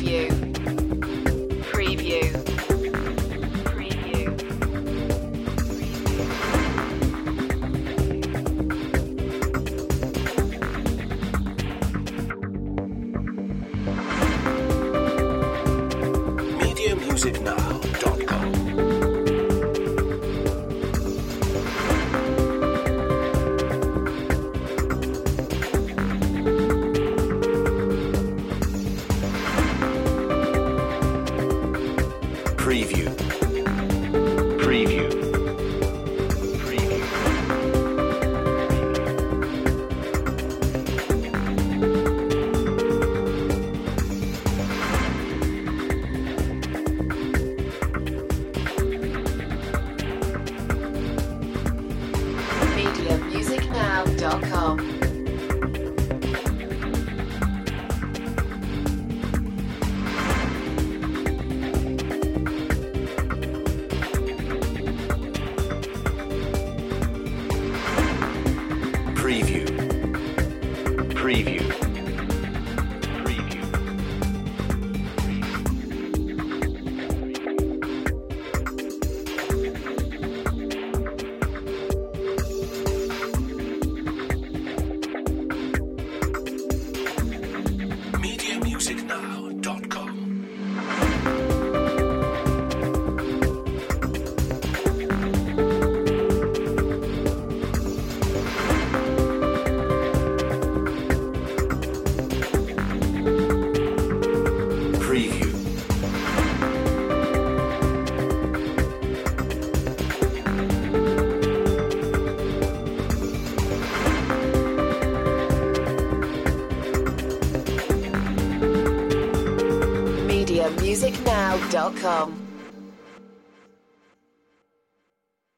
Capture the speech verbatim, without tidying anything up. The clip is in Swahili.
Preview. Preview. Preview. media music now dot com. Preview. Preview. Preview. media music now dot com. Preview. Preview. Preview. media music now dot com. Preview. media music now dot com.